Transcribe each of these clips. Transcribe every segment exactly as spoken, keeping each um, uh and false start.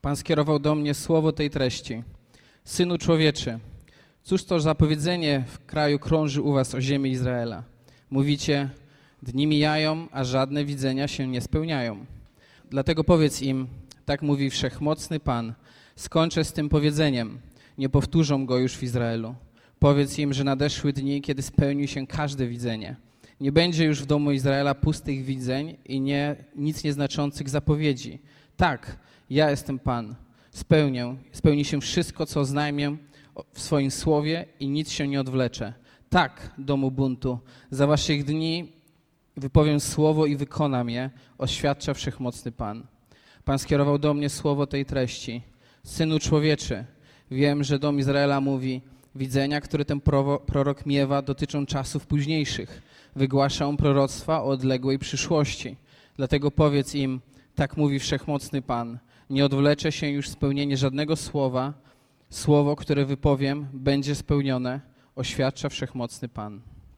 Pan skierował do mnie słowo tej treści. Synu człowieczy, cóż to za powiedzenie w kraju krąży u was o ziemi Izraela? Mówicie, dni mijają, a żadne widzenia się nie spełniają. Dlatego powiedz im, tak mówi Wszechmocny Pan, skończę z tym powiedzeniem, nie powtórzą go już w Izraelu. Powiedz im, że nadeszły dni, kiedy spełni się każde widzenie. Nie będzie już w domu Izraela pustych widzeń i nie, nic nieznaczących zapowiedzi. Tak, ja jestem Pan. Spełnię, spełni się wszystko, co oznajmię w swoim słowie i nic się nie odwlecze. Tak, domu buntu, za waszych dni wypowiem słowo i wykonam je, oświadcza Wszechmocny Pan. Pan skierował do mnie słowo tej treści. Synu człowieczy, wiem, że dom Izraela mówi, widzenia, które ten prorok miewa, dotyczą czasów późniejszych. Wygłasza on proroctwa o odległej przyszłości. Dlatego powiedz im, tak mówi Wszechmocny Pan, nie odwlecze się już spełnienie żadnego słowa. Słowo, które wypowiem, będzie spełnione, oświadcza Wszechmocny Pan.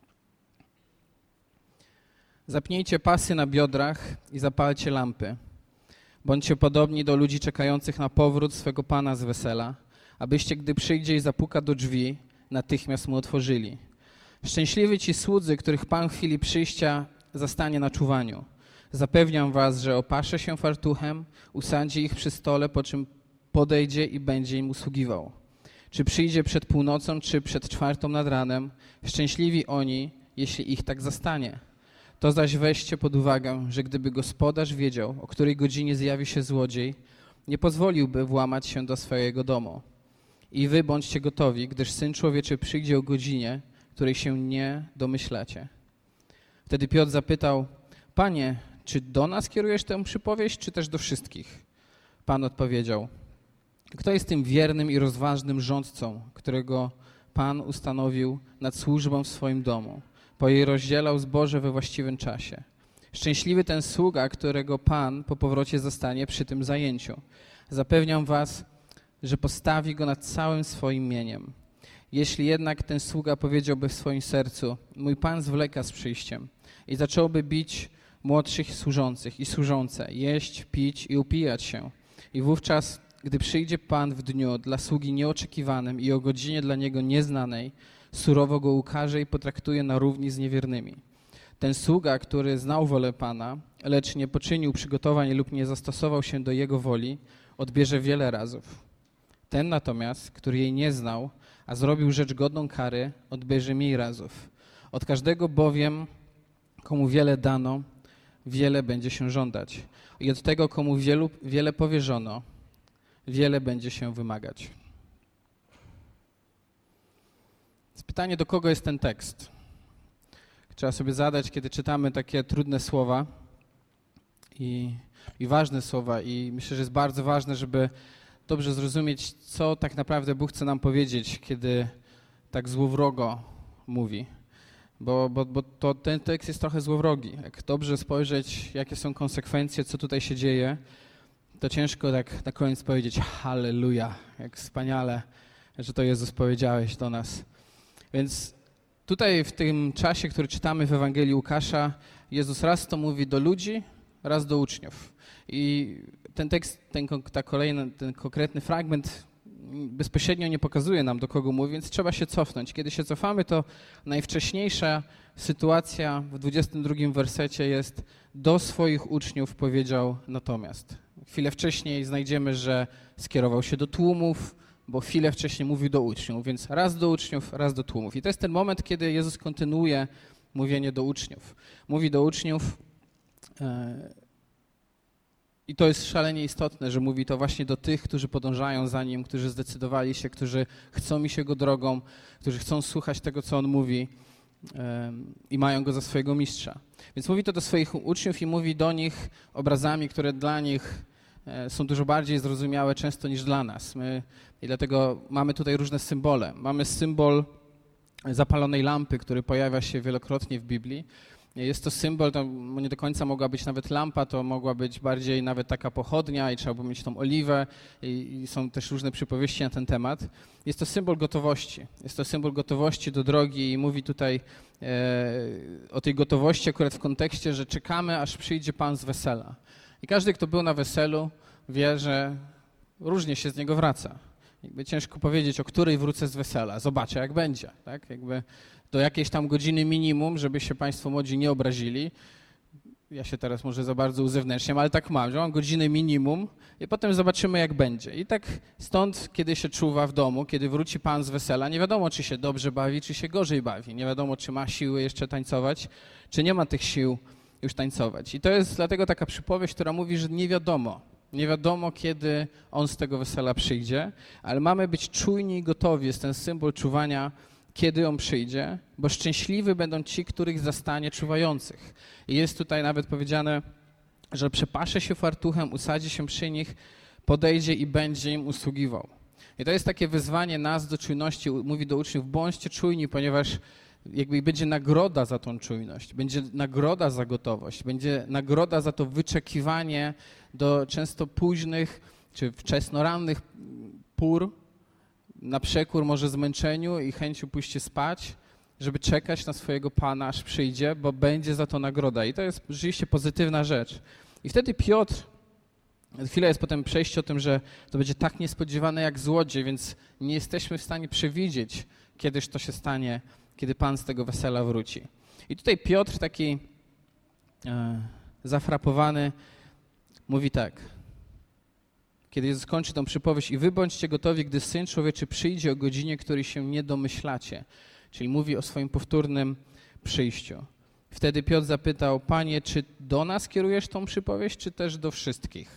Zapnijcie pasy na biodrach i zapalcie lampy. Bądźcie podobni do ludzi czekających na powrót swego Pana z wesela, abyście, gdy przyjdzie i zapuka do drzwi, natychmiast mu otworzyli. Szczęśliwi ci słudzy, których Pan w chwili przyjścia zastanie na czuwaniu. Zapewniam was, że opasze się fartuchem, usadzi ich przy stole, po czym podejdzie i będzie im usługiwał. Czy przyjdzie przed północą, czy przed czwartą nad ranem, szczęśliwi oni, jeśli ich tak zastanie. To zaś weźcie pod uwagę, że gdyby gospodarz wiedział, o której godzinie zjawi się złodziej, nie pozwoliłby włamać się do swojego domu. I wy bądźcie gotowi, gdyż Syn Człowieczy przyjdzie o godzinie, której się nie domyślacie. Wtedy Piotr zapytał, Panie, czy do nas kierujesz tę przypowieść, czy też do wszystkich? Pan odpowiedział, kto jest tym wiernym i rozważnym rządcą, którego Pan ustanowił nad służbą w swoim domu, po jej rozdzielał zboże we właściwym czasie. Szczęśliwy ten sługa, którego Pan po powrocie zastanie przy tym zajęciu. Zapewniam was, że postawi go nad całym swoim mieniem. Jeśli jednak ten sługa powiedziałby w swoim sercu, mój Pan zwleka z przyjściem i zacząłby bić młodszych służących i służące, jeść, pić i upijać się. I wówczas, gdy przyjdzie Pan w dniu dla sługi nieoczekiwanym i o godzinie dla niego nieznanej, surowo go ukarze i potraktuje na równi z niewiernymi. Ten sługa, który znał wolę Pana, lecz nie poczynił przygotowań lub nie zastosował się do jego woli, odbierze wiele razów. Ten natomiast, który jej nie znał, a zrobił rzecz godną kary, odbierze mniej razów. Od każdego bowiem, komu wiele dano, wiele będzie się żądać. I od tego, komu wielu, wiele powierzono, wiele będzie się wymagać. Pytanie, do kogo jest ten tekst? Trzeba sobie zadać, kiedy czytamy takie trudne słowa i, i ważne słowa. I myślę, że jest bardzo ważne, żeby dobrze zrozumieć, co tak naprawdę Bóg chce nam powiedzieć, kiedy tak złowrogo mówi. Bo, bo, bo to, ten tekst jest trochę złowrogi. Jak dobrze spojrzeć, jakie są konsekwencje, co tutaj się dzieje, to ciężko tak na koniec powiedzieć halleluja, jak wspaniale, że to Jezus powiedziałeś do nas. Więc tutaj w tym czasie, który czytamy w Ewangelii Łukasza, Jezus raz to mówi do ludzi, raz do uczniów. I ten tekst, ten, ta kolejna, ten konkretny fragment bezpośrednio nie pokazuje nam, do kogo mówi, więc trzeba się cofnąć. Kiedy się cofamy, to najwcześniejsza sytuacja w dwudziestym drugim wersecie jest do swoich uczniów powiedział natomiast. Chwilę wcześniej znajdziemy, że skierował się do tłumów, bo chwilę wcześniej mówił do uczniów, więc raz do uczniów, raz do tłumów. I to jest ten moment, kiedy Jezus kontynuuje mówienie do uczniów. Mówi do uczniów yy, i to jest szalenie istotne, że mówi to właśnie do tych, którzy podążają za Nim, którzy zdecydowali się, którzy chcą iść Jego drogą, którzy chcą słuchać tego, co On mówi yy, i mają Go za swojego mistrza. Więc mówi to do swoich uczniów i mówi do nich obrazami, które dla nich są dużo bardziej zrozumiałe często niż dla nas. My, i dlatego mamy tutaj różne symbole. Mamy symbol zapalonej lampy, który pojawia się wielokrotnie w Biblii. Jest to symbol, to nie do końca mogła być nawet lampa, to mogła być bardziej nawet taka pochodnia i trzeba było mieć tą oliwę i, i są też różne przypowieści na ten temat. Jest to symbol gotowości. Jest to symbol gotowości do drogi i mówi tutaj e, o tej gotowości akurat w kontekście, że czekamy, aż przyjdzie Pan z wesela. I każdy, kto był na weselu, wie, że różnie się z niego wraca. Jakby ciężko powiedzieć, o której wrócę z wesela. Zobaczę, jak będzie. Tak? Jakby do jakiejś tam godziny minimum, żeby się państwo młodzi nie obrazili. Ja się teraz może za bardzo uzewnętrzniam, ale tak mam, że mam godzinę minimum i potem zobaczymy, jak będzie. I tak stąd, kiedy się czuwa w domu, kiedy wróci pan z wesela, nie wiadomo, czy się dobrze bawi, czy się gorzej bawi. Nie wiadomo, czy ma siły jeszcze tańcować, czy nie ma tych sił już tańcować. I to jest dlatego taka przypowieść, która mówi, że nie wiadomo. Nie wiadomo, kiedy on z tego wesela przyjdzie, ale mamy być czujni i gotowi. Jest ten symbol czuwania, kiedy on przyjdzie, bo szczęśliwi będą ci, których zastanie czuwających. I jest tutaj nawet powiedziane, że przepasze się fartuchem, usadzi się przy nich, podejdzie i będzie im usługiwał. I to jest takie wyzwanie nas do czujności. Mówi do uczniów, bądźcie czujni, ponieważ jakby będzie nagroda za tą czujność, będzie nagroda za gotowość, będzie nagroda za to wyczekiwanie do często późnych czy wczesnorannych pór, na przekór może zmęczeniu i chęciu pójście spać, żeby czekać na swojego Pana, aż przyjdzie, bo będzie za to nagroda. I to jest rzeczywiście pozytywna rzecz. I wtedy Piotr, chwila jest potem przejście o tym, że to będzie tak niespodziewane jak złodziej, więc nie jesteśmy w stanie przewidzieć, kiedyż to się stanie, kiedy Pan z tego wesela wróci. I tutaj Piotr, taki e, zafrapowany, mówi tak. Kiedy Jezus kończy tą przypowieść i wy bądźcie gotowi, gdy Syn Człowieczy przyjdzie o godzinie, której się nie domyślacie. Czyli mówi o swoim powtórnym przyjściu. Wtedy Piotr zapytał, Panie, czy do nas kierujesz tą przypowieść, czy też do wszystkich?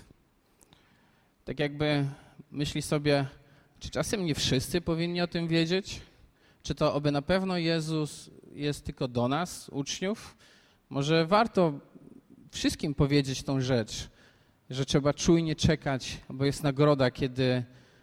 Tak jakby myśli sobie, czy czasem nie wszyscy powinni o tym wiedzieć? Czy to oby na pewno Jezus jest tylko do nas, uczniów? Może warto wszystkim powiedzieć tą rzecz, że trzeba czujnie czekać, bo jest nagroda, kiedy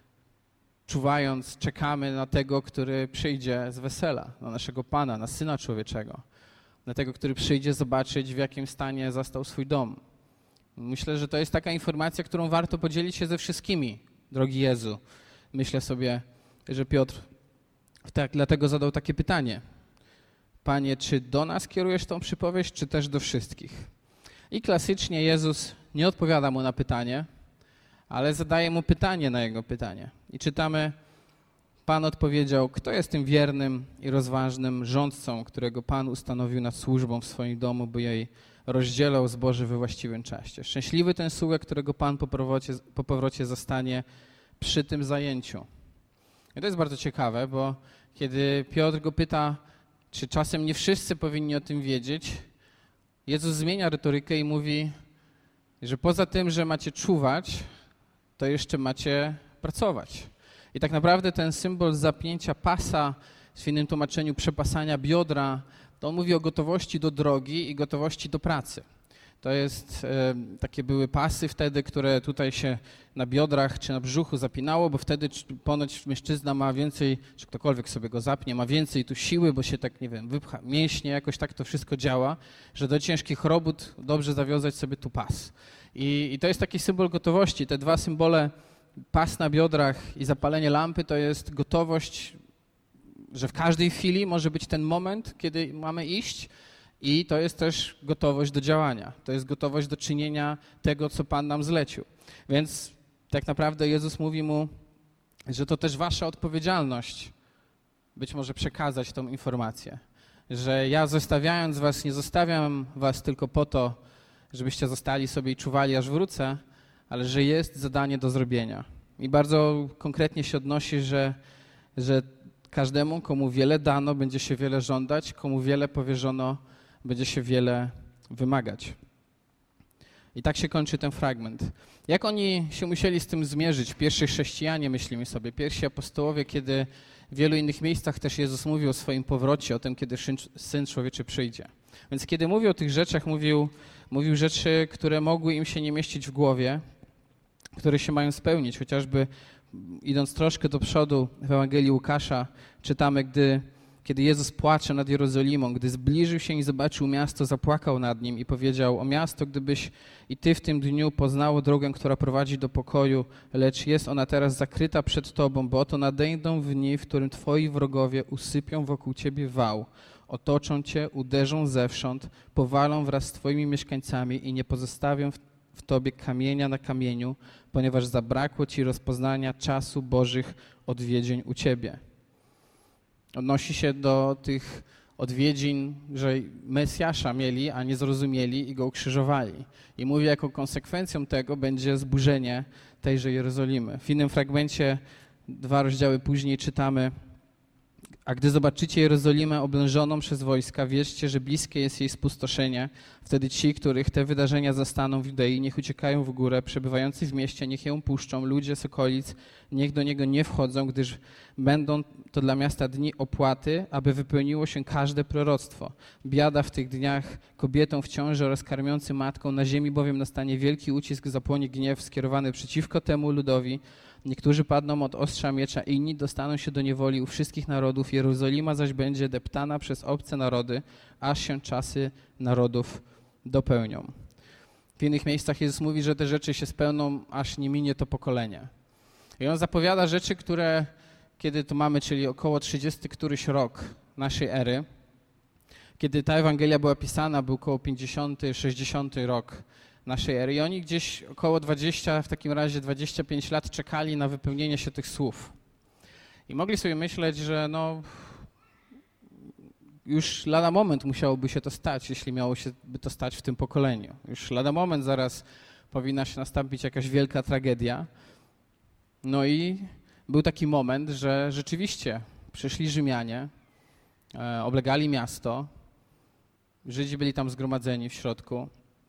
czuwając czekamy na tego, który przyjdzie z wesela, na naszego Pana, na Syna Człowieczego, na tego, który przyjdzie zobaczyć, w jakim stanie zastał swój dom. Myślę, że to jest taka informacja, którą warto podzielić się ze wszystkimi, drogi Jezu. Myślę sobie, że Piotr tak, dlatego zadał takie pytanie. Panie, czy do nas kierujesz tą przypowieść, czy też do wszystkich? I klasycznie Jezus nie odpowiada mu na pytanie, ale zadaje mu pytanie na jego pytanie. I czytamy, Pan odpowiedział, kto jest tym wiernym i rozważnym rządcą, którego Pan ustanowił nad służbą w swoim domu, by jej rozdzielał zboże we właściwym czasie. Szczęśliwy ten sługa, którego Pan po powrocie, po powrocie zastanie przy tym zajęciu. I to jest bardzo ciekawe, bo kiedy Piotr go pyta, czy czasem nie wszyscy powinni o tym wiedzieć, Jezus zmienia retorykę i mówi, że poza tym, że macie czuwać, to jeszcze macie pracować. I tak naprawdę ten symbol zapięcia pasa, w innym tłumaczeniu przepasania biodra, to on mówi o gotowości do drogi i gotowości do pracy. To jest, e, takie były pasy wtedy, które tutaj się na biodrach czy na brzuchu zapinało, bo wtedy ponoć mężczyzna ma więcej, czy ktokolwiek sobie go zapnie, ma więcej tu siły, bo się tak, nie wiem, wypcha mięśnie, jakoś tak to wszystko działa, że do ciężkich robót dobrze zawiązać sobie tu pas. I, i to jest taki symbol gotowości. Te dwa symbole, pas na biodrach i zapalenie lampy, to jest gotowość, że w każdej chwili może być ten moment, kiedy mamy iść, i to jest też gotowość do działania. To jest gotowość do czynienia tego, co Pan nam zlecił. Więc tak naprawdę Jezus mówi mu, że to też wasza odpowiedzialność być może przekazać tą informację. Że ja zostawiając was, nie zostawiam was tylko po to, żebyście zostali sobie i czuwali, aż wrócę, ale że jest zadanie do zrobienia. I bardzo konkretnie się odnosi, że, że każdemu, komu wiele dano, będzie się wiele żądać, komu wiele powierzono, będzie się wiele wymagać. I tak się kończy ten fragment. Jak oni się musieli z tym zmierzyć? Pierwsi chrześcijanie, myślimy sobie, pierwsi apostołowie, kiedy w wielu innych miejscach też Jezus mówił o swoim powrocie, o tym, kiedy Syn Człowieczy przyjdzie. Więc kiedy mówił o tych rzeczach, mówił, mówił rzeczy, które mogły im się nie mieścić w głowie, które się mają spełnić. Chociażby idąc troszkę do przodu w Ewangelii Łukasza, czytamy, gdy Kiedy Jezus płacze nad Jerozolimą, gdy zbliżył się i zobaczył miasto, zapłakał nad nim i powiedział: o miasto, gdybyś i ty w tym dniu poznało drogę, która prowadzi do pokoju, lecz jest ona teraz zakryta przed tobą, bo oto nadejdą dni, w którym twoi wrogowie usypią wokół ciebie wał, otoczą cię, uderzą zewsząd, powalą wraz z twoimi mieszkańcami i nie pozostawią w tobie kamienia na kamieniu, ponieważ zabrakło ci rozpoznania czasu Bożych odwiedzin u ciebie. Odnosi się do tych odwiedzin, że Mesjasza mieli, a nie zrozumieli i go ukrzyżowali. I mówi, jaką konsekwencją tego będzie zburzenie tejże Jerozolimy. W innym fragmencie, dwa rozdziały później czytamy: a gdy zobaczycie Jerozolimę oblężoną przez wojska, wierzcie, że bliskie jest jej spustoszenie. Wtedy ci, których te wydarzenia zastaną w Judei, niech uciekają w górę, przebywający w mieście, niech ją puszczą, ludzie z okolic, niech do niego nie wchodzą, gdyż będą to dla miasta dni opłaty, aby wypełniło się każde proroctwo. Biada w tych dniach kobietom w ciąży oraz karmiącym matką, na ziemi bowiem nastanie wielki ucisk, zapłonie gniew skierowany przeciwko temu ludowi. Niektórzy padną od ostrza miecza, inni dostaną się do niewoli u wszystkich narodów. Jerozolima zaś będzie deptana przez obce narody, aż się czasy narodów dopełnią. W innych miejscach Jezus mówi, że te rzeczy się spełnią, aż nie minie to pokolenie. I On zapowiada rzeczy, które, kiedy to mamy, czyli około trzydziesty któryś rok naszej ery, kiedy ta Ewangelia była pisana, był około pięćdziesiąty, sześćdziesiąty rok naszej ery. I oni gdzieś około dwadzieścia, w takim razie dwadzieścia pięć lat czekali na wypełnienie się tych słów. I mogli sobie myśleć, że no już lada moment musiałoby się to stać, jeśli miało się by to stać w tym pokoleniu. Już lada moment zaraz powinna się nastąpić jakaś wielka tragedia. No i był taki moment, że rzeczywiście przyszli Rzymianie, e, oblegali miasto, Żydzi byli tam zgromadzeni w środku,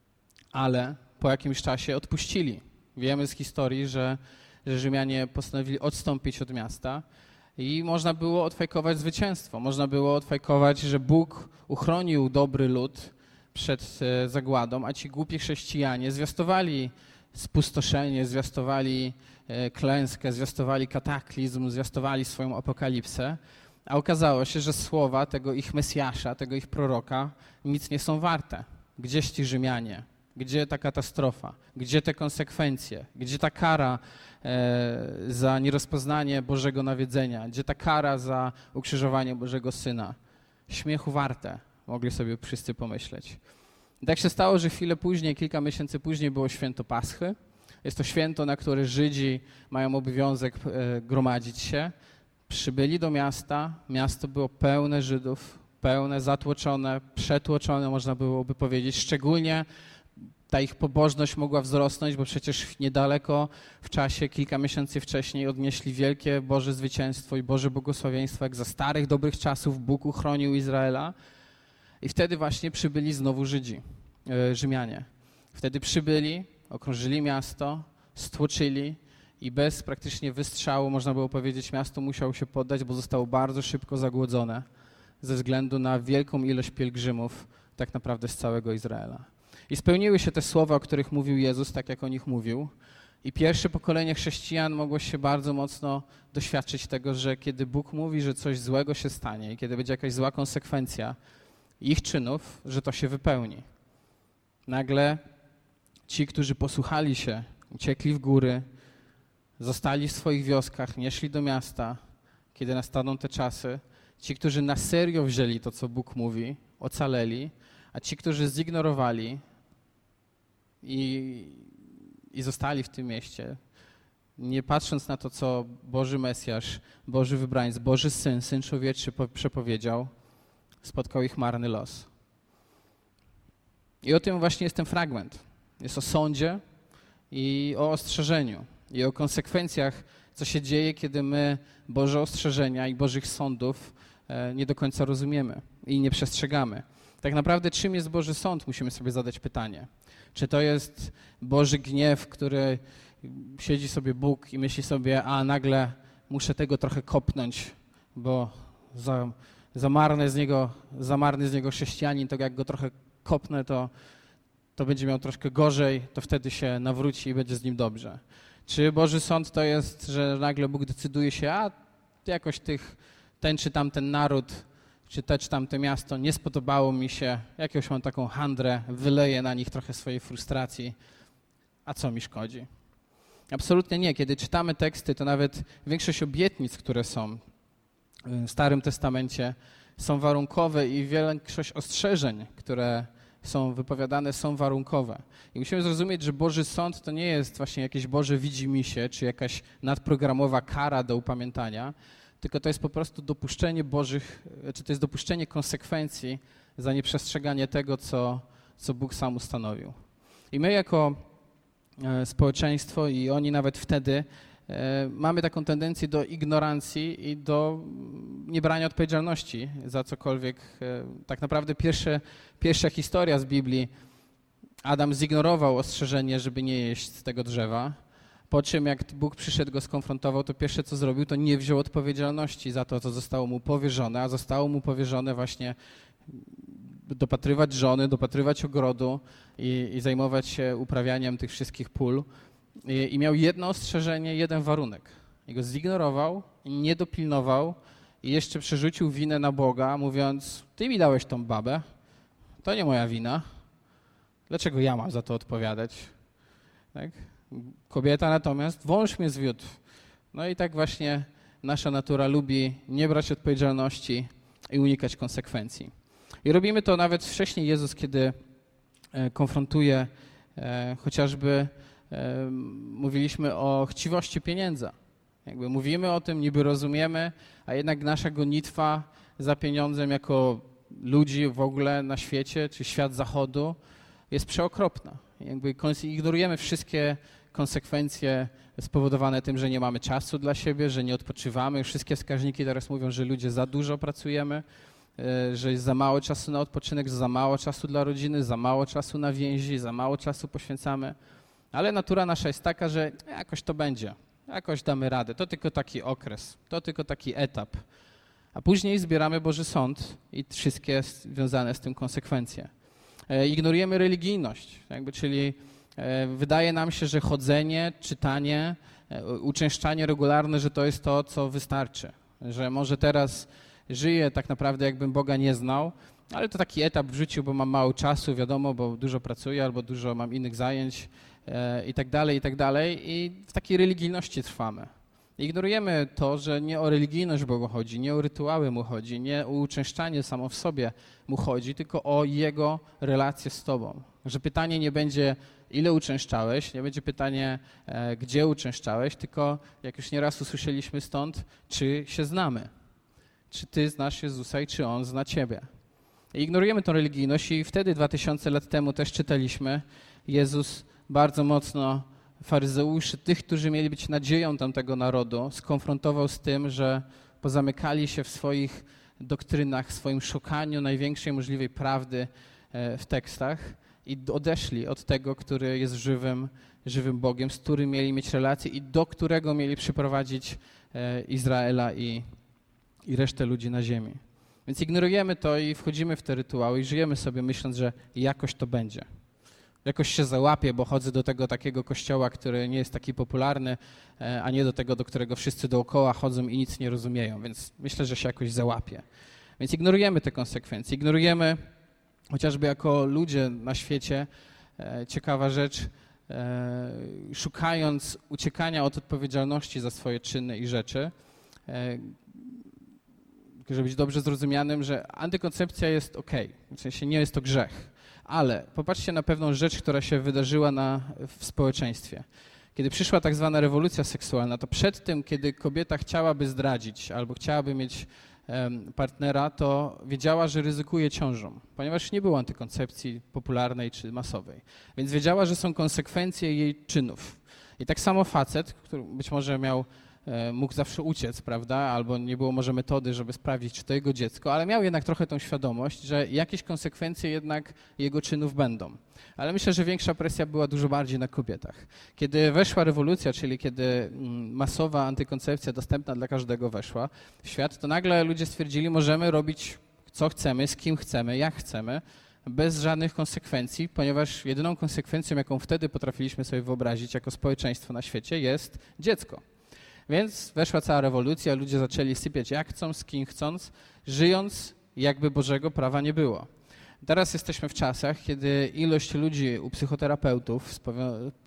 ale po jakimś czasie odpuścili. Wiemy z historii, że, że Rzymianie postanowili odstąpić od miasta i można było odfajkować zwycięstwo. Można było odfajkować, że Bóg uchronił dobry lud przed zagładą, a ci głupi chrześcijanie zwiastowali spustoszenie, zwiastowali klęskę, zwiastowali kataklizm, zwiastowali swoją apokalipsę, a okazało się, że słowa tego ich Mesjasza, tego ich proroka nic nie są warte. Gdzieś ci Rzymianie? Gdzie ta katastrofa? Gdzie te konsekwencje? Gdzie ta kara e, za nierozpoznanie Bożego nawiedzenia? Gdzie ta kara za ukrzyżowanie Bożego Syna? Śmiechu warte, mogli sobie wszyscy pomyśleć. I tak się stało, że chwilę później, kilka miesięcy później było święto Paschy. Jest to święto, na które Żydzi mają obowiązek e, gromadzić się. Przybyli do miasta, miasto było pełne Żydów, pełne, zatłoczone, przetłoczone, można byłoby powiedzieć. Szczególnie ta ich pobożność mogła wzrosnąć, bo przecież niedaleko w czasie, kilka miesięcy wcześniej odnieśli wielkie Boże zwycięstwo i Boże błogosławieństwo, jak za starych, dobrych czasów Bóg uchronił Izraela. I wtedy właśnie przybyli znowu Żydzi, Rzymianie. Wtedy przybyli, okrążyli miasto, stłoczyli i bez praktycznie wystrzału, można było powiedzieć, miasto musiało się poddać, bo zostało bardzo szybko zagłodzone ze względu na wielką ilość pielgrzymów tak naprawdę z całego Izraela. I spełniły się te słowa, o których mówił Jezus, tak jak o nich mówił. I pierwsze pokolenie chrześcijan mogło się bardzo mocno doświadczyć tego, że kiedy Bóg mówi, że coś złego się stanie i kiedy będzie jakaś zła konsekwencja ich czynów, że to się wypełni. Nagle ci, którzy posłuchali się, uciekli w góry, zostali w swoich wioskach, nie szli do miasta, kiedy nastaną te czasy. Ci, którzy na serio wzięli to, co Bóg mówi, ocaleli, a ci, którzy zignorowali i, i zostali w tym mieście, nie patrząc na to, co Boży Mesjasz, Boży Wybraniec, Boży Syn, Syn Człowieczy przepowiedział, spotkał ich marny los. I o tym właśnie jest ten fragment. Jest o sądzie i o ostrzeżeniu i o konsekwencjach, co się dzieje, kiedy my Boże ostrzeżenia i Bożych sądów nie do końca rozumiemy i nie przestrzegamy. Tak naprawdę czym jest Boży Sąd? Musimy sobie zadać pytanie. Czy to jest Boży gniew, który siedzi sobie Bóg i myśli sobie, a nagle muszę tego trochę kopnąć, bo za, za, marny z niego, za marny z niego chrześcijanin, to jak go trochę kopnę, to, to będzie miał troszkę gorzej, to wtedy się nawróci i będzie z nim dobrze. Czy Boży Sąd to jest, że nagle Bóg decyduje się, a jakoś tych, ten czy tamten naród, czy te czy tamte miasto nie spodobało mi się, jakąś mam taką handrę, wyleję na nich trochę swojej frustracji, a co mi szkodzi? Absolutnie nie. Kiedy czytamy teksty, to nawet większość obietnic, które są w Starym Testamencie, są warunkowe i większość ostrzeżeń, które są wypowiadane, są warunkowe. I musimy zrozumieć, że Boży Sąd to nie jest właśnie jakieś Boże widzimisię, czy jakaś nadprogramowa kara do upamiętania, tylko to jest po prostu dopuszczenie Bożych, czy to jest dopuszczenie konsekwencji za nieprzestrzeganie tego, co, co Bóg sam ustanowił. I my jako społeczeństwo i oni nawet wtedy mamy taką tendencję do ignorancji i do niebrania odpowiedzialności za cokolwiek. Tak naprawdę pierwsze, pierwsza historia z Biblii, Adam zignorował ostrzeżenie, żeby nie jeść z tego drzewa, po czym jak Bóg przyszedł, go skonfrontował, to pierwsze co zrobił, to nie wziął odpowiedzialności za to, co zostało mu powierzone, a zostało mu powierzone właśnie dopatrywać żony, dopatrywać ogrodu i, i zajmować się uprawianiem tych wszystkich pól. I, I miał jedno ostrzeżenie, jeden warunek. I go zignorował, nie dopilnował i jeszcze przerzucił winę na Boga, mówiąc, ty mi dałeś tą babę, to nie moja wina. Dlaczego ja mam za to odpowiadać? Tak? Kobieta natomiast, wąż mnie zwiódł. No i tak właśnie nasza natura lubi nie brać odpowiedzialności i unikać konsekwencji. I robimy to nawet wcześniej Jezus, kiedy konfrontuje chociażby, mówiliśmy o chciwości pieniędzy. Jakby mówimy o tym, niby rozumiemy, a jednak nasza gonitwa za pieniądzem jako ludzi w ogóle na świecie, czy świat zachodu jest przeokropna. Jakby ignorujemy wszystkie konsekwencje spowodowane tym, że nie mamy czasu dla siebie, że nie odpoczywamy. Wszystkie wskaźniki teraz mówią, że ludzie za dużo pracujemy, że jest za mało czasu na odpoczynek, za mało czasu dla rodziny, za mało czasu na więzi, za mało czasu poświęcamy. Ale natura nasza jest taka, że jakoś to będzie, jakoś damy radę. To tylko taki okres, to tylko taki etap. A później zbieramy Boży Sąd i wszystkie związane z tym konsekwencje. Ignorujemy religijność, jakby, czyli wydaje nam się, że chodzenie, czytanie, uczęszczanie regularne, że to jest to, co wystarczy. Że może teraz żyję tak naprawdę, jakbym Boga nie znał, ale to taki etap w życiu, bo mam mało czasu, wiadomo, bo dużo pracuję albo dużo mam innych zajęć i tak dalej, i tak dalej. I w takiej religijności trwamy. Ignorujemy to, że nie o religijność Bogu chodzi, nie o rytuały Mu chodzi, nie o uczęszczanie samo w sobie Mu chodzi, tylko o Jego relację z Tobą. Że pytanie nie będzie, ile uczęszczałeś, nie będzie pytanie, e, gdzie uczęszczałeś, tylko jak już nieraz usłyszeliśmy stąd, czy się znamy. Czy Ty znasz Jezusa i czy On zna Ciebie. I ignorujemy tę religijność i wtedy dwa tysiące lat temu też czytaliśmy, Jezus bardzo mocno faryzeuszy, tych, którzy mieli być nadzieją tamtego narodu, skonfrontował z tym, że pozamykali się w swoich doktrynach, w swoim szukaniu największej możliwej prawdy w tekstach i odeszli od tego, który jest żywym, żywym Bogiem, z którym mieli mieć relację i do którego mieli przyprowadzić Izraela i, i resztę ludzi na ziemi. Więc ignorujemy to i wchodzimy w te rytuały i żyjemy sobie myśląc, że jakoś to będzie. Jakoś się załapię, bo chodzę do tego takiego kościoła, który nie jest taki popularny, a nie do tego, do którego wszyscy dookoła chodzą i nic nie rozumieją, więc myślę, że się jakoś załapię. Więc ignorujemy te konsekwencje, ignorujemy chociażby jako ludzie na świecie, ciekawa rzecz, szukając uciekania od odpowiedzialności za swoje czyny i rzeczy, żeby być dobrze zrozumianym, że antykoncepcja jest okej, w sensie nie jest to grzech. Ale popatrzcie na pewną rzecz, która się wydarzyła na, w społeczeństwie. Kiedy przyszła tak zwana rewolucja seksualna, to przed tym, kiedy kobieta chciałaby zdradzić albo chciałaby mieć um, partnera, to wiedziała, że ryzykuje ciążą, ponieważ nie było antykoncepcji popularnej czy masowej. Więc wiedziała, że są konsekwencje jej czynów. I tak samo facet, który być może miał mógł zawsze uciec, prawda, albo nie było może metody, żeby sprawdzić, czy to jego dziecko, ale miał jednak trochę tą świadomość, że jakieś konsekwencje jednak jego czynów będą. Ale myślę, że większa presja była dużo bardziej na kobietach. Kiedy weszła rewolucja, czyli kiedy masowa antykoncepcja dostępna dla każdego weszła w świat, to nagle ludzie stwierdzili, możemy robić co chcemy, z kim chcemy, jak chcemy, bez żadnych konsekwencji, ponieważ jedyną konsekwencją, jaką wtedy potrafiliśmy sobie wyobrazić jako społeczeństwo na świecie, jest dziecko. Więc weszła cała rewolucja, ludzie zaczęli sypiać jak chcą, z kim chcąc, żyjąc jakby Bożego prawa nie było. Teraz jesteśmy w czasach, kiedy ilość ludzi u psychoterapeutów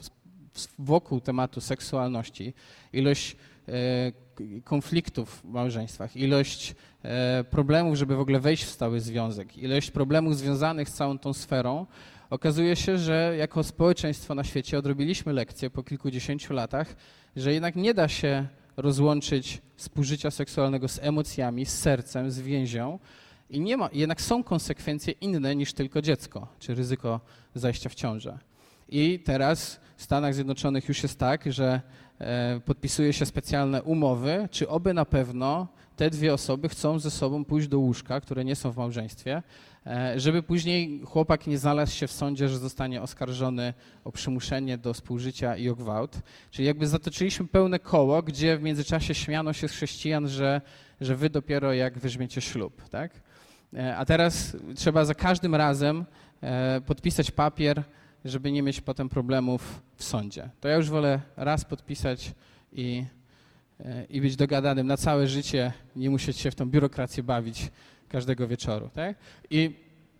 wokół tematu seksualności, ilość konfliktów w małżeństwach, ilość problemów, żeby w ogóle wejść w stały związek, ilość problemów związanych z całą tą sferą, okazuje się, że jako społeczeństwo na świecie odrobiliśmy lekcję po kilkudziesięciu latach, że jednak nie da się rozłączyć współżycia seksualnego z emocjami, z sercem, z więzią i nie ma, jednak są konsekwencje inne niż tylko dziecko, czy ryzyko zajścia w ciążę. I teraz w Stanach Zjednoczonych już jest tak, że e, podpisuje się specjalne umowy, czy oby na pewno te dwie osoby chcą ze sobą pójść do łóżka, które nie są w małżeństwie, e, żeby później chłopak nie znalazł się w sądzie, że zostanie oskarżony o przymuszenie do współżycia i o gwałt. Czyli jakby zatoczyliśmy pełne koło, gdzie w międzyczasie śmiano się z chrześcijan, że, że wy dopiero jak weźmiecie ślub, tak? E, a teraz trzeba za każdym razem e, podpisać papier, żeby nie mieć potem problemów w sądzie. To ja już wolę raz podpisać i, i być dogadanym na całe życie, nie musieć się w tą biurokrację bawić każdego wieczoru. Tak? I,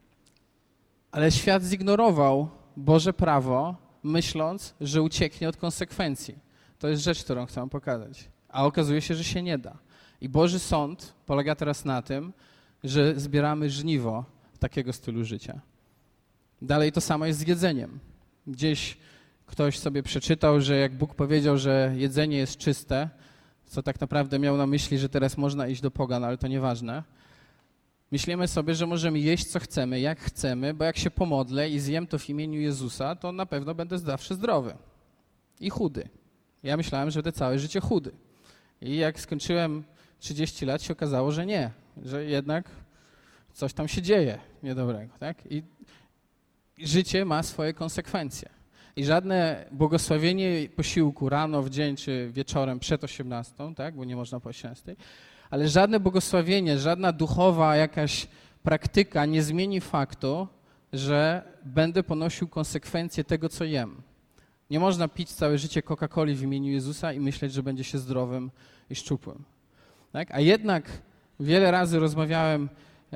ale świat zignorował Boże prawo, myśląc, że ucieknie od konsekwencji. To jest rzecz, którą chcę wam pokazać. A okazuje się, że się nie da. I Boży sąd polega teraz na tym, że zbieramy żniwo takiego stylu życia. Dalej to samo jest z jedzeniem. Gdzieś ktoś sobie przeczytał, że jak Bóg powiedział, że jedzenie jest czyste, co tak naprawdę miał na myśli, że teraz można iść do pogan, ale to nieważne. Myślimy sobie, że możemy jeść co chcemy, jak chcemy, bo jak się pomodlę i zjem to w imieniu Jezusa, to na pewno będę zawsze zdrowy i chudy. Ja myślałem, że będę całe życie chudy. I jak skończyłem trzydzieści lat, się okazało, że nie, że jednak coś tam się dzieje niedobrego. Tak? I życie ma swoje konsekwencje. I żadne błogosławienie posiłku rano, w dzień czy wieczorem przed osiemnastą, tak, bo nie można po osiemnastej, ale żadne błogosławienie, żadna duchowa jakaś praktyka nie zmieni faktu, że będę ponosił konsekwencje tego, co jem. Nie można pić całe życie Coca-Coli w imieniu Jezusa i myśleć, że będzie się zdrowym i szczupłym. Tak? A jednak wiele razy rozmawiałem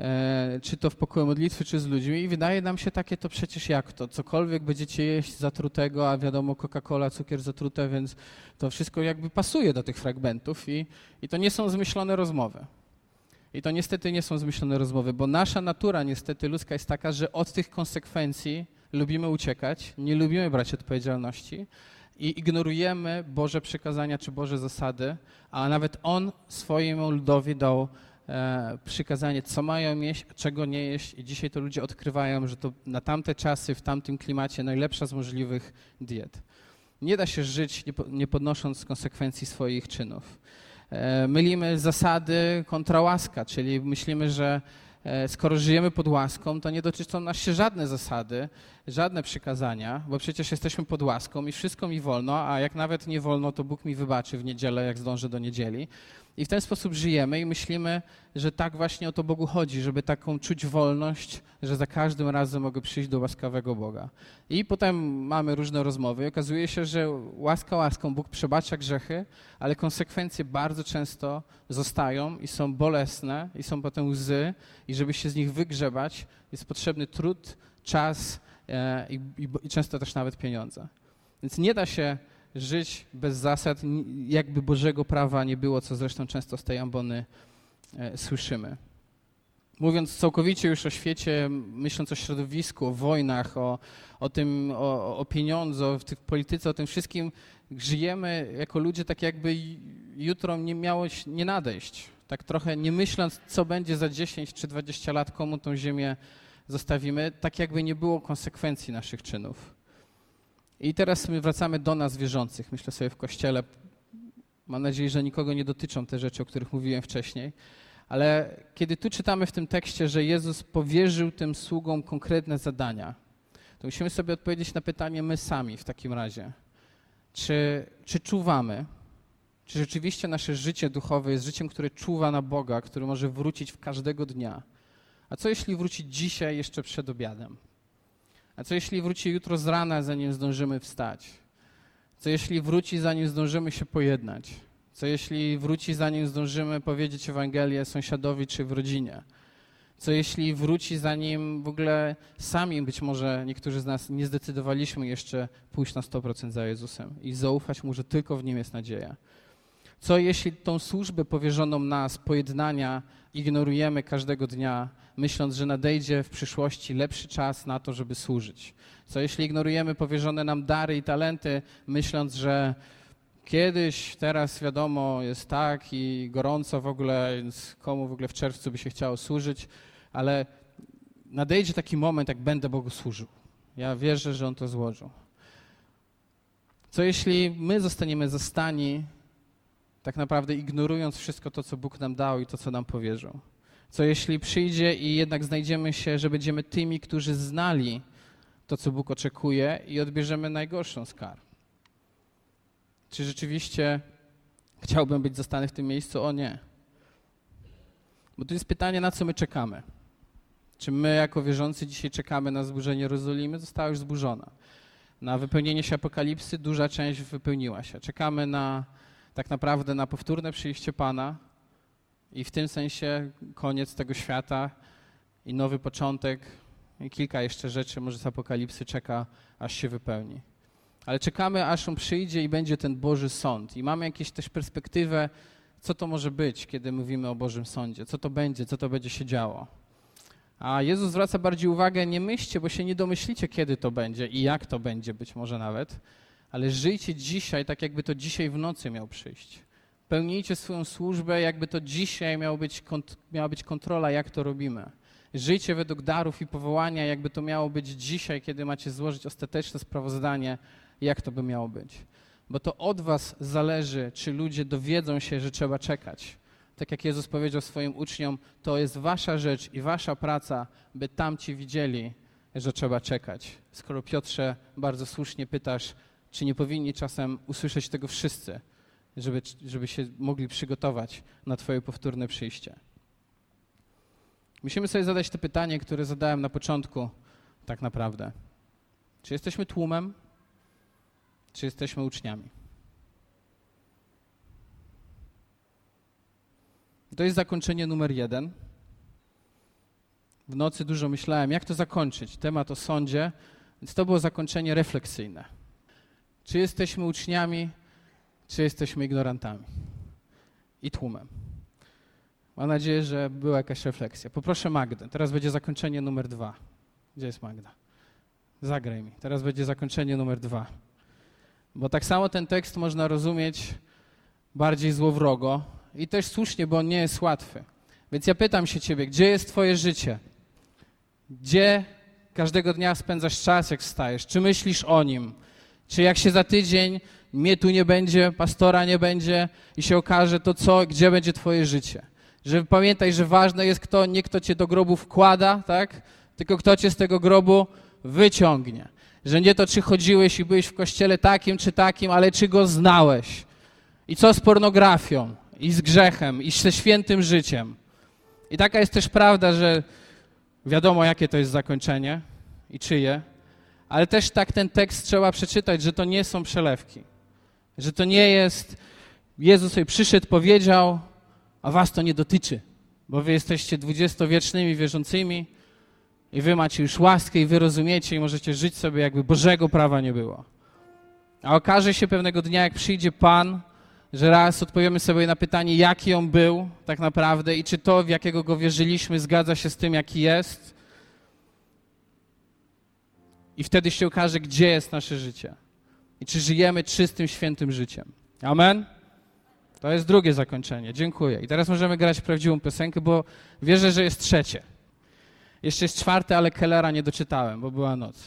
E, czy to w pokoju modlitwy, czy z ludźmi i wydaje nam się takie, to przecież jak to, cokolwiek będziecie jeść zatrutego, a wiadomo Coca-Cola, cukier zatrute, więc to wszystko jakby pasuje do tych fragmentów i, i to nie są zmyślone rozmowy. I to niestety nie są zmyślone rozmowy, bo nasza natura niestety ludzka jest taka, że od tych konsekwencji lubimy uciekać, nie lubimy brać odpowiedzialności i ignorujemy Boże przykazania czy Boże zasady, a nawet On swojemu ludowi dał E, przykazanie, co mają jeść, a czego nie jeść i dzisiaj to ludzie odkrywają, że to na tamte czasy, w tamtym klimacie najlepsza z możliwych diet. Nie da się żyć nie, nie podnosząc konsekwencji swoich czynów. E, mylimy zasady kontra łaska, czyli myślimy, że e, skoro żyjemy pod łaską, to nie dotyczą nas się żadne zasady, żadne przykazania, bo przecież jesteśmy pod łaską i wszystko mi wolno, a jak nawet nie wolno, to Bóg mi wybaczy w niedzielę, jak zdążę do niedzieli. I w ten sposób żyjemy i myślimy, że tak właśnie o to Bogu chodzi, żeby taką czuć wolność, że za każdym razem mogę przyjść do łaskawego Boga. I potem mamy różne rozmowy i okazuje się, że łaska łaską Bóg przebacza grzechy, ale konsekwencje bardzo często zostają i są bolesne i są potem łzy i żeby się z nich wygrzebać, jest potrzebny trud, czas e, i, i, i często też nawet pieniądze. Więc nie da się żyć bez zasad, jakby Bożego prawa nie było, co zresztą często z tej ambony e, słyszymy. Mówiąc całkowicie już o świecie, myśląc o środowisku, o wojnach, o, o tym, o, o pieniądzu, o tej polityce, o tym wszystkim, żyjemy jako ludzie tak jakby jutro nie miało nie nadejść. Tak trochę nie myśląc, co będzie za dziesięć czy dwadzieścia lat, komu tą ziemię zostawimy, tak jakby nie było konsekwencji naszych czynów. I teraz my wracamy do nas wierzących, myślę sobie w Kościele. Mam nadzieję, że nikogo nie dotyczą te rzeczy, o których mówiłem wcześniej. Ale kiedy tu czytamy w tym tekście, że Jezus powierzył tym sługom konkretne zadania, to musimy sobie odpowiedzieć na pytanie my sami w takim razie. Czy, czy czuwamy? Czy rzeczywiście nasze życie duchowe jest życiem, które czuwa na Boga, który może wrócić w każdego dnia? A co jeśli wróci dzisiaj jeszcze przed obiadem? A co jeśli wróci jutro z rana, zanim zdążymy wstać? Co jeśli wróci, zanim zdążymy się pojednać? Co jeśli wróci, zanim zdążymy powiedzieć Ewangelię sąsiadowi czy w rodzinie? Co jeśli wróci, zanim w ogóle sami być może niektórzy z nas nie zdecydowaliśmy jeszcze pójść na sto procent za Jezusem i zaufać Mu, że tylko w Nim jest nadzieja? Co jeśli tą służbę powierzoną nas, pojednania, ignorujemy każdego dnia, myśląc, że nadejdzie w przyszłości lepszy czas na to, żeby służyć? Co jeśli ignorujemy powierzone nam dary i talenty, myśląc, że kiedyś, teraz wiadomo, jest tak i gorąco w ogóle, więc komu w ogóle w czerwcu by się chciało służyć, ale nadejdzie taki moment, jak będę Bogu służył. Ja wierzę, że On to złożył. Co jeśli my zostaniemy zastani, tak naprawdę ignorując wszystko to, co Bóg nam dał i to, co nam powierzył? Co jeśli przyjdzie i jednak znajdziemy się, że będziemy tymi, którzy znali to, co Bóg oczekuje i odbierzemy najgorszą z kar? Czy rzeczywiście chciałbym być zastany w tym miejscu? O nie. Bo to jest pytanie, na co my czekamy. Czy my jako wierzący dzisiaj czekamy na zburzenie Jerozolimy? Została już zburzona. Na wypełnienie się Apokalipsy duża część wypełniła się. Czekamy na tak naprawdę na powtórne przyjście Pana i w tym sensie koniec tego świata i nowy początek i kilka jeszcze rzeczy może z Apokalipsy czeka, aż się wypełni. Ale czekamy, aż On przyjdzie i będzie ten Boży Sąd. I mamy jakieś też perspektywę, co to może być, kiedy mówimy o Bożym Sądzie, co to będzie, co to będzie się działo. A Jezus zwraca bardziej uwagę, nie myślcie, bo się nie domyślicie, kiedy to będzie i jak to będzie być może nawet, ale żyjcie dzisiaj tak, jakby to dzisiaj w nocy miał przyjść. Pełnijcie swoją służbę, jakby to dzisiaj miało być, miała być kontrola, jak to robimy. Żyjcie według darów i powołania, jakby to miało być dzisiaj, kiedy macie złożyć ostateczne sprawozdanie, jak to by miało być. Bo to od was zależy, czy ludzie dowiedzą się, że trzeba czekać. Tak jak Jezus powiedział swoim uczniom, to jest wasza rzecz i wasza praca, by tamci widzieli, że trzeba czekać. Skoro Piotrze bardzo słusznie pytasz, czy nie powinni czasem usłyszeć tego wszyscy, żeby, żeby się mogli przygotować na twoje powtórne przyjście. Musimy sobie zadać to pytanie, które zadałem na początku tak naprawdę. Czy jesteśmy tłumem, czy jesteśmy uczniami? To jest zakończenie numer jeden. W nocy dużo myślałem, jak to zakończyć, temat o sądzie, więc to było zakończenie refleksyjne. Czy jesteśmy uczniami, czy jesteśmy ignorantami i tłumem? Mam nadzieję, że była jakaś refleksja. Poproszę Magdę. Teraz będzie zakończenie numer dwa. Gdzie jest Magda? Zagraj mi. Teraz będzie zakończenie numer dwa. Bo tak samo ten tekst można rozumieć bardziej złowrogo i też słusznie, bo on nie jest łatwy. Więc ja pytam się ciebie, gdzie jest twoje życie? Gdzie każdego dnia spędzasz czas, jak wstajesz? Czy myślisz o nim? Czy jak się za tydzień mnie tu nie będzie, pastora nie będzie i się okaże, to co, gdzie będzie twoje życie? Że pamiętaj, że ważne jest kto, nie kto cię do grobu wkłada, tak? Tylko kto cię z tego grobu wyciągnie. Że nie to, czy chodziłeś i byłeś w kościele takim czy takim, ale czy go znałeś. I co z pornografią, i z grzechem, i ze świętym życiem. I taka jest też prawda, że wiadomo, jakie to jest zakończenie i czyje, ale też tak ten tekst trzeba przeczytać, że to nie są przelewki. Że to nie jest, Jezus sobie przyszedł, powiedział, a was to nie dotyczy, bo wy jesteście dwudziestowiecznymi wierzącymi i wy macie już łaskę i wy rozumiecie i możecie żyć sobie, jakby Bożego prawa nie było. A okaże się pewnego dnia, jak przyjdzie Pan, że raz odpowiemy sobie na pytanie, jaki On był tak naprawdę i czy to, w jakiego Go wierzyliśmy, zgadza się z tym, jaki jest. I wtedy się okaże, gdzie jest nasze życie i czy żyjemy czystym, świętym życiem. Amen? To jest drugie zakończenie. Dziękuję. I teraz możemy grać prawdziwą piosenkę, bo wierzę, że jest trzecie. Jeszcze jest czwarte, ale Kellera nie doczytałem, bo była noc.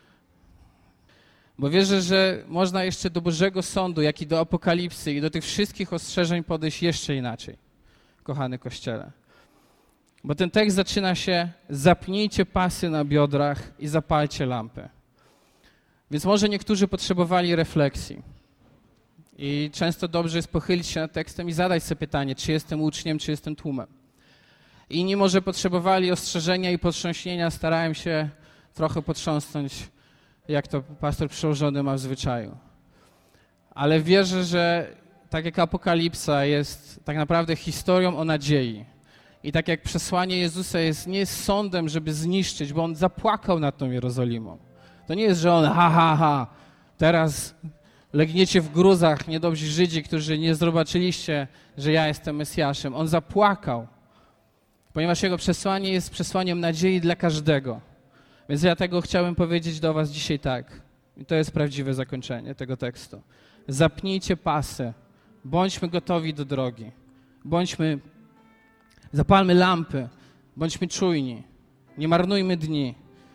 Bo wierzę, że można jeszcze do Bożego Sądu, jak i do Apokalipsy i do tych wszystkich ostrzeżeń podejść jeszcze inaczej, kochany Kościele. Bo ten tekst zaczyna się, zapnijcie pasy na biodrach i zapalcie lampy. Więc może niektórzy potrzebowali refleksji. I często dobrze jest pochylić się nad tekstem i zadać sobie pytanie, czy jestem uczniem, czy jestem tłumem. Inni może potrzebowali ostrzeżenia i potrząśnienia, starałem się trochę potrząsnąć, jak to pastor przełożony ma w zwyczaju. Ale wierzę, że tak jak Apokalipsa jest tak naprawdę historią o nadziei. I tak jak przesłanie Jezusa jest, nie jest sądem, żeby zniszczyć, bo On zapłakał nad tą Jerozolimą. To nie jest, że On ha, ha, ha, teraz legniecie w gruzach, niedobrzy Żydzi, którzy nie zobaczyliście, że ja jestem Mesjaszem. On zapłakał, ponieważ Jego przesłanie jest przesłaniem nadziei dla każdego. Więc ja tego chciałem powiedzieć do was dzisiaj tak. I to jest prawdziwe zakończenie tego tekstu. Zapnijcie pasy, bądźmy gotowi do drogi, bądźmy, zapalmy lampy, bądźmy czujni, nie marnujmy dni.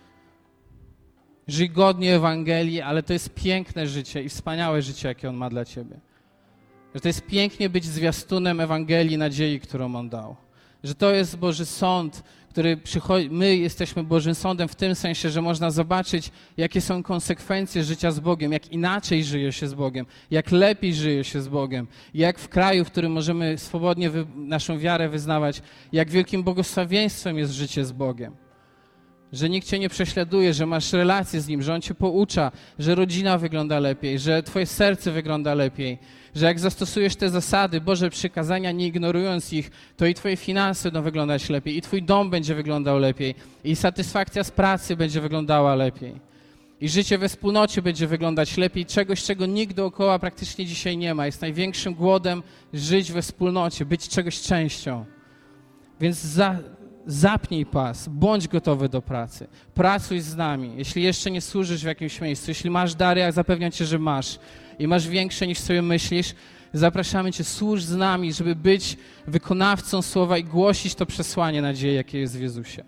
Żyj godnie Ewangelii, ale to jest piękne życie i wspaniałe życie, jakie On ma dla ciebie. Że to jest pięknie być zwiastunem Ewangelii nadziei, którą On dał. Że to jest Boży Sąd, który przychodzi, my jesteśmy Bożym Sądem w tym sensie, że można zobaczyć, jakie są konsekwencje życia z Bogiem, jak inaczej żyje się z Bogiem, jak lepiej żyje się z Bogiem, jak w kraju, w którym możemy swobodnie wy, naszą wiarę wyznawać, jak wielkim błogosławieństwem jest życie z Bogiem. Że nikt cię nie prześladuje, że masz relacje z Nim, że On cię poucza, że rodzina wygląda lepiej, że twoje serce wygląda lepiej, że jak zastosujesz te zasady, Boże przykazania, nie ignorując ich, to i twoje finanse będą wyglądać lepiej, i twój dom będzie wyglądał lepiej, i satysfakcja z pracy będzie wyglądała lepiej. I życie we wspólnocie będzie wyglądać lepiej, czegoś, czego nikt dookoła praktycznie dzisiaj nie ma. Jest największym głodem żyć we wspólnocie, być czegoś częścią. Więc za... Zapnij pas, bądź gotowy do pracy. Pracuj z nami. Jeśli jeszcze nie służysz w jakimś miejscu, jeśli masz dary, jak zapewniam cię, że masz i masz większe niż sobie myślisz, zapraszamy cię, służ z nami, żeby być wykonawcą słowa i głosić to przesłanie nadziei, jakie jest w Jezusie.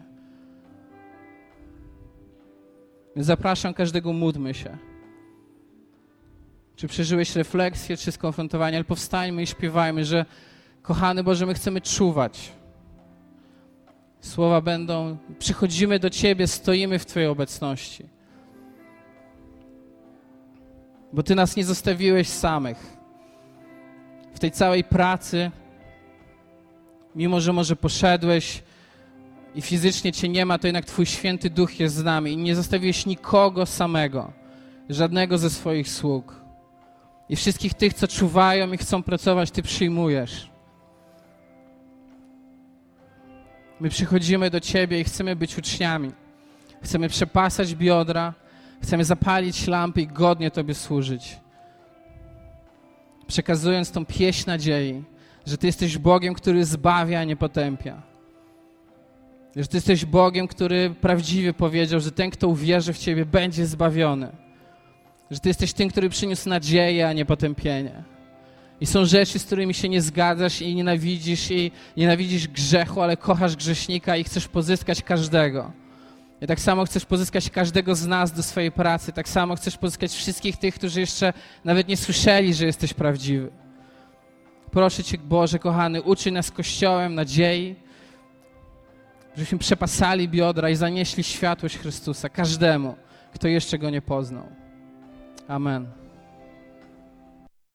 Zapraszam każdego, módlmy się. Czy przeżyłeś refleksję, czy skonfrontowanie, ale powstańmy i śpiewajmy, że kochany Boże, my chcemy czuwać. Słowa będą, przychodzimy do Ciebie, stoimy w Twojej obecności. Bo Ty nas nie zostawiłeś samych. W tej całej pracy, mimo że może poszedłeś i fizycznie Cię nie ma, to jednak Twój Święty Duch jest z nami i nie zostawiłeś nikogo samego, żadnego ze swoich sług. I wszystkich tych, co czuwają i chcą pracować, Ty przyjmujesz. My przychodzimy do Ciebie i chcemy być uczniami. Chcemy przepasać biodra, chcemy zapalić lampy i godnie Tobie służyć. Przekazując tą pieśń nadziei, że Ty jesteś Bogiem, który zbawia, a nie potępia. Że Ty jesteś Bogiem, który prawdziwie powiedział, że ten, kto uwierzy w Ciebie, będzie zbawiony. Że Ty jesteś tym, który przyniósł nadzieję, a nie potępienie. I są rzeczy, z którymi się nie zgadzasz i nienawidzisz, i nienawidzisz grzechu, ale kochasz grzesznika i chcesz pozyskać każdego. I tak samo chcesz pozyskać każdego z nas do swojej pracy, tak samo chcesz pozyskać wszystkich tych, którzy jeszcze nawet nie słyszeli, że jesteś prawdziwy. Proszę Cię, Boże kochany, uczyń nas Kościołem nadziei, żebyśmy przepasali biodra i zanieśli światłość Chrystusa każdemu, kto jeszcze Go nie poznał. Amen.